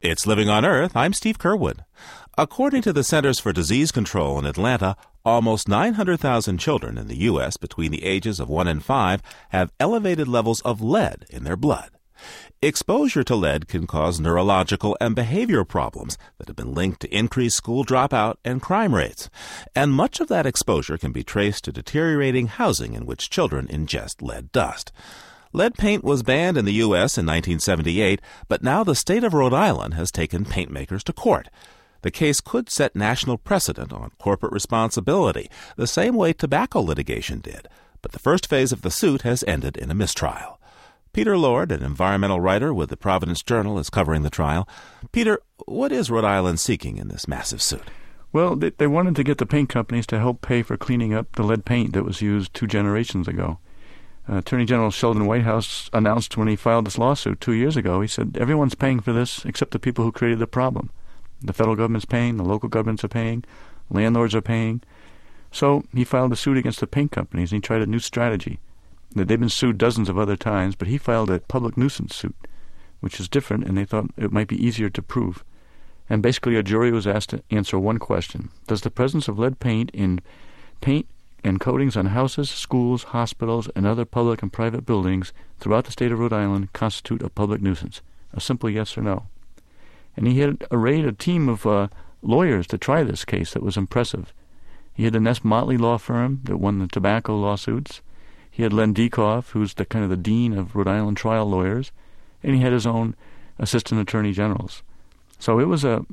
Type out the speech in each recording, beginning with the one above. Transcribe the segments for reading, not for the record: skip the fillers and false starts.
It's Living on Earth. I'm Steve Curwood. According to the Centers for Disease Control in Atlanta, almost 900,000 children in the U.S. between the ages of 1 and 5 have elevated levels of lead in their blood. Exposure to lead can cause neurological and behavioral problems that have been linked to increased school dropout and crime rates. And much of that exposure can be traced to deteriorating housing in which children ingest lead dust. Lead paint was banned in the U.S. in 1978, but now the state of Rhode Island has taken paint makers to court. The case could set national precedent on corporate responsibility, the same way tobacco litigation did. But the first phase of the suit has ended in a mistrial. Peter Lord, an environmental writer with the Providence Journal, is covering the trial. Peter, what is Rhode Island seeking in this massive suit? Well, they wanted to get the paint companies to help pay for cleaning up the lead paint that was used 2 generations ago. Attorney General Sheldon Whitehouse announced when he filed this lawsuit 2 years ago, he said, everyone's paying for this except the people who created the problem. The federal government's paying, the local governments are paying, landlords are paying. So he filed a suit against the paint companies, and he tried a new strategy. They've been sued dozens of other times, but he filed a public nuisance suit, which is different, and they thought it might be easier to prove. And basically a jury was asked to answer one question. Does the presence of lead paint in paint and coatings on houses, schools, hospitals, and other public and private buildings throughout the state of Rhode Island constitute a public nuisance? A simple yes or no. And he had arrayed a team of lawyers to try this case that was impressive. He had the Ness Motley law firm that won the tobacco lawsuits. He had Len Dieckhoff, who's the kind of the dean of Rhode Island trial lawyers, and he had his own assistant attorney generals. So it was an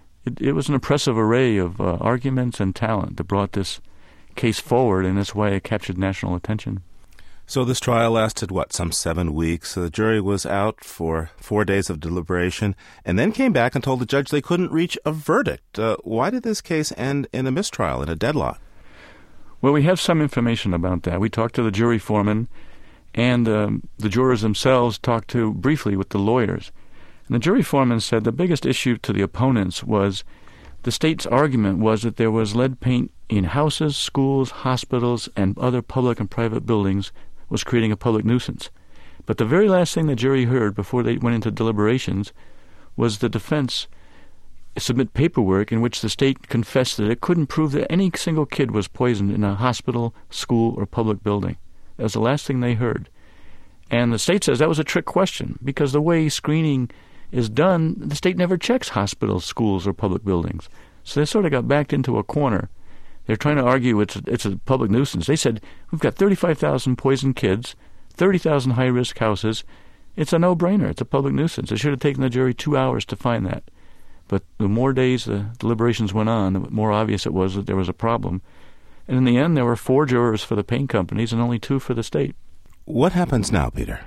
impressive array of arguments and talent that brought this case forward, and that's why it captured national attention. So this trial lasted, some 7 weeks? The jury was out for 4 days of deliberation and then came back and told the judge they couldn't reach a verdict. Why did this case end in a mistrial, in a deadlock? Well, we have some information about that. We talked to the jury foreman, and the jurors themselves talked to briefly with the lawyers. And the jury foreman said the biggest issue to the opponents was the state's argument was that there was lead paint in houses, schools, hospitals, and other public and private buildings was creating a public nuisance. But the very last thing the jury heard before they went into deliberations was the defense submit paperwork in which the state confessed that it couldn't prove that any single kid was poisoned in a hospital, school, or public building. That was the last thing they heard. And the state says that was a trick question because the way screening is done, the state never checks hospitals, schools, or public buildings. So they sort of got backed into a corner. They're trying to argue it's a public nuisance. They said, we've got 35,000 poisoned kids, 30,000 high-risk houses. It's a no-brainer. It's a public nuisance. It should have taken the jury 2 hours to find that. But the more days the deliberations went on, the more obvious it was that there was a problem. And in the end, there were 4 jurors for the paint companies and only 2 for the state. What happens now, Peter?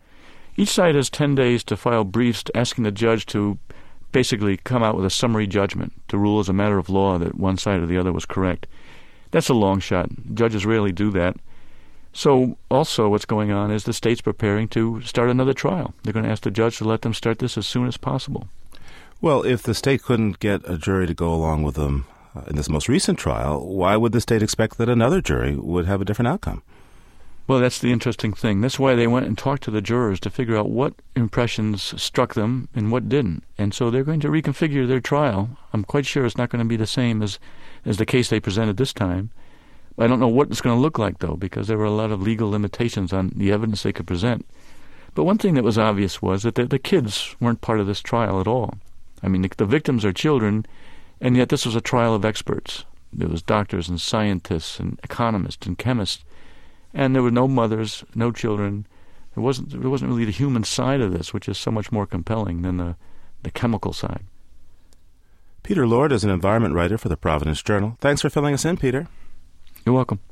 Each side has 10 days to file briefs asking the judge to basically come out with a summary judgment to rule as a matter of law that one side or the other was correct. That's a long shot. Judges rarely do that. So also what's going on is the state's preparing to start another trial. They're going to ask the judge to let them start this as soon as possible. Well, if the state couldn't get a jury to go along with them in this most recent trial, why would the state expect that another jury would have a different outcome? Well, that's the interesting thing. That's why they went and talked to the jurors to figure out what impressions struck them and what didn't. And so they're going to reconfigure their trial. I'm quite sure it's not going to be the same as the case they presented this time. I don't know what it's going to look like, though, because there were a lot of legal limitations on the evidence they could present. But one thing that was obvious was that the kids weren't part of this trial at all. I mean, the victims are children, and yet this was a trial of experts. There was doctors and scientists and economists and chemists. And there were no mothers, no children. There wasn't really the human side of this, which is so much more compelling than the chemical side. Peter Lord is an environment writer for the Providence Journal. Thanks for filling us in, Peter. You're welcome.